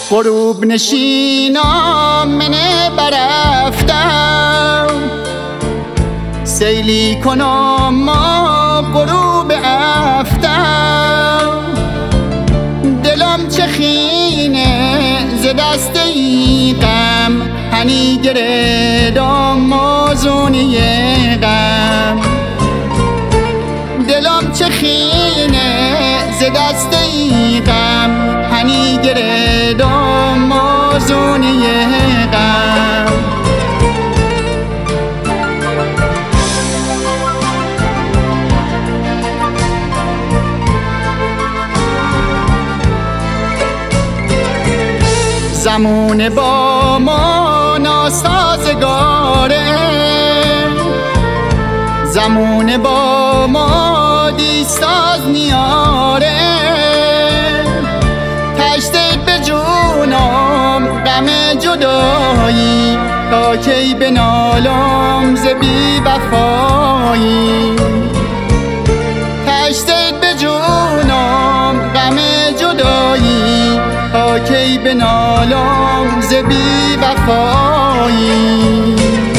غروب نشینم منه برفتم، سیلی کنم ما غروب افتم. دلم چه خینه ز دست ای غم، هنی گردم موزونی غم. دلم چه خینه ز دست ای غم، هنی گردم موزونی غم. زمون با ما ناسازگاره، زمون با ما دیستاز نیاره. تشتید به جونم غم جدایی، تا کی بنالم ز بی وفایی. تشتید به جونم غم جدایی، تا کی بنالم ز بی وفایی.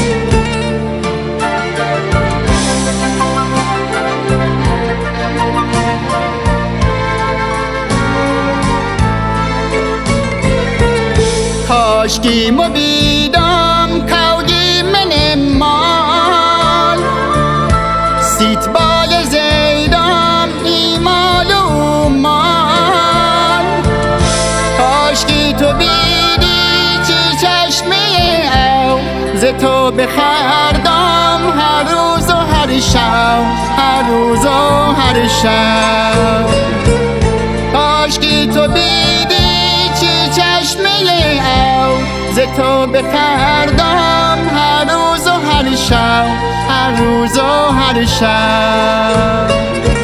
کاشکی مبیدم کوگی من مال، سیت بال زیدم ایمال و مال. کاشکی تو بیدی چی چشمه او، ز تو بخردم هر روز و هر شب، هر روز و هر شب. کاشکی تو بیدی چی چشمه او، ز تو بخردم هر روز و هر شب، هر روز و هر شب.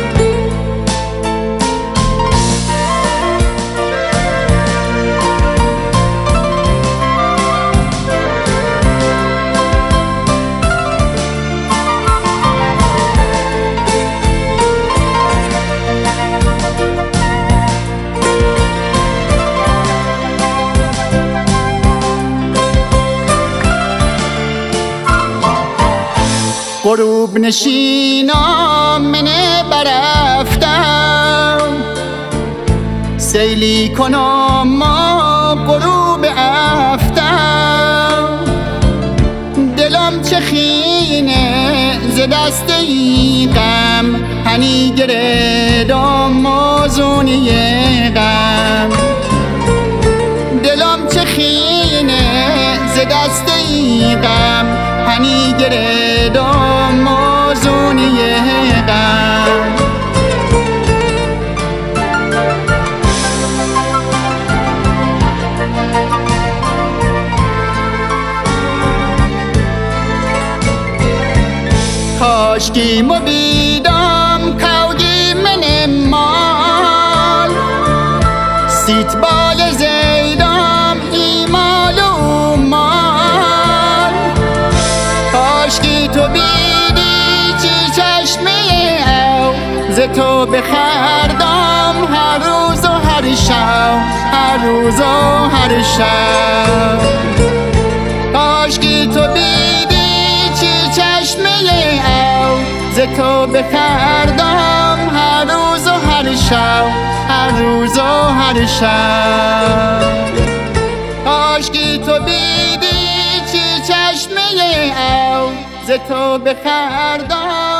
غروب نشینم منه برفتم، سیلی کنم ما غروب افتم. دلم چه خینه ز دست ای غم، هنی گردم موزونی غم. دلم چه خینه ز دست ای غم، هنی گردم موزونی غم. کاشکی مبیدم کوگی من مال، سیت بال زیدم ایمال و مال. کاشکی تو بیدی چی چشمه او، ز تو بخردم هر روز و هر شب، هر روز و هر شب. کاشکی تو بیدی چی چشمه او، ز تو بخردم هر روز و هر شب، هر روز و هر شب. کاشکی تو بیدی چی چشمه او، ز تو بخردم